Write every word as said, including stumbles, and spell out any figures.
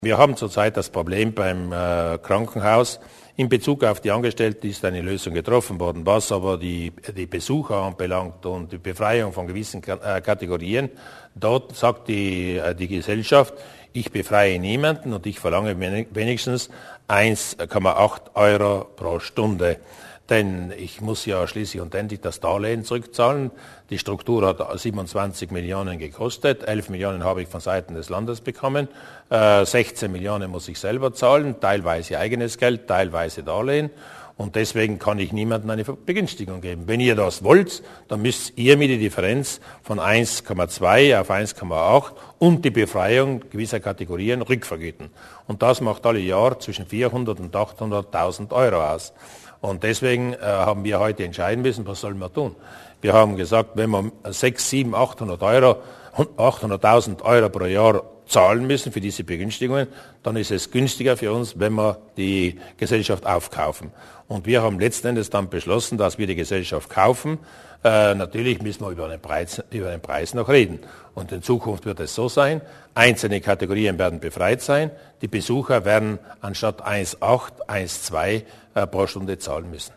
Wir haben zurzeit das Problem beim äh, Krankenhaus. In Bezug auf die Angestellten ist eine Lösung getroffen worden, was aber die, die Besucher anbelangt und die Befreiung von gewissen äh, Kategorien. Dort sagt die, äh, die Gesellschaft, ich befreie niemanden und ich verlange wenigstens eins Komma acht Euro pro Stunde. Denn ich muss ja schließlich und endlich das Darlehen zurückzahlen. Die Struktur hat siebenundzwanzig Millionen gekostet, elf Millionen habe ich von Seiten des Landes bekommen, äh, sechzehn Millionen muss ich selber zahlen, teilweise eigenes Geld, teilweise Darlehen. Und deswegen kann ich niemandem eine Begünstigung geben. Wenn ihr das wollt, dann müsst ihr mir die Differenz von eins Komma zwei auf eins Komma acht und die Befreiung gewisser Kategorien rückvergüten. Und das macht alle Jahr zwischen vierhundert und achthunderttausend Euro aus. Und deswegen äh, haben wir heute entscheiden müssen, was sollen wir tun. Wir haben gesagt, wenn wir sechshundert, siebenhundert, achthundert Euro, achthunderttausend Euro pro Jahr zahlen müssen für diese Begünstigungen, dann ist es günstiger für uns, wenn wir die Gesellschaft aufkaufen. Und wir haben letzten Endes dann beschlossen, dass wir die Gesellschaft kaufen. Äh, natürlich müssen wir über den, Preis, über den Preis noch reden. Und in Zukunft wird es so sein, einzelne Kategorien werden befreit sein, die Besucher werden anstatt eins Komma acht, eins Komma zwei äh, pro Stunde zahlen müssen.